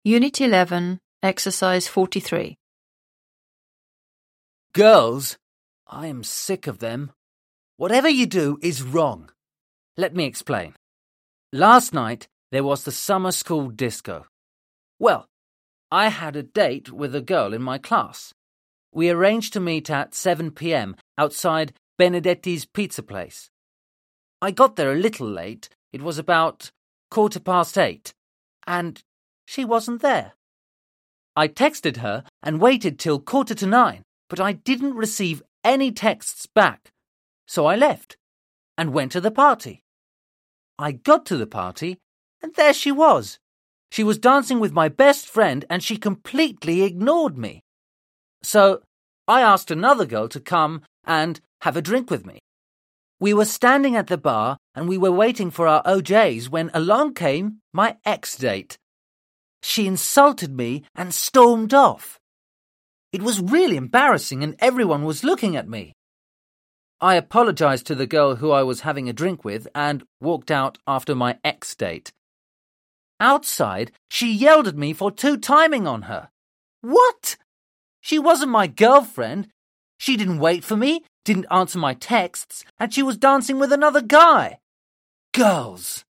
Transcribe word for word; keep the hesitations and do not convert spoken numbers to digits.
Unit eleven, Exercise forty-three. Girls, I am sick of them. Whatever you do is wrong. Let me explain. Last night, there was the summer school disco. Well, I had a date with a girl in my class. We arranged to meet at seven p.m. outside Benedetti's pizza place. I got there a little late. It was about quarter past eight, and she wasn't there. I texted her and waited till quarter to nine, but I didn't receive any texts back. So I left and went to the party. I got to the party, and there she was. She was dancing with my best friend, and she completely ignored me. So I asked another girl to come and have a drink with me. We were standing at the bar, and we were waiting for our O Js when along came my ex-date. She insulted me and stormed off. It was really embarrassing, and everyone was looking at me. I apologized to the girl who I was having a drink with and walked out after my ex-date. Outside, she yelled at me for two-timing on her. What? She wasn't my girlfriend. She didn't wait for me, didn't answer my texts, and she was dancing with another guy. Girls!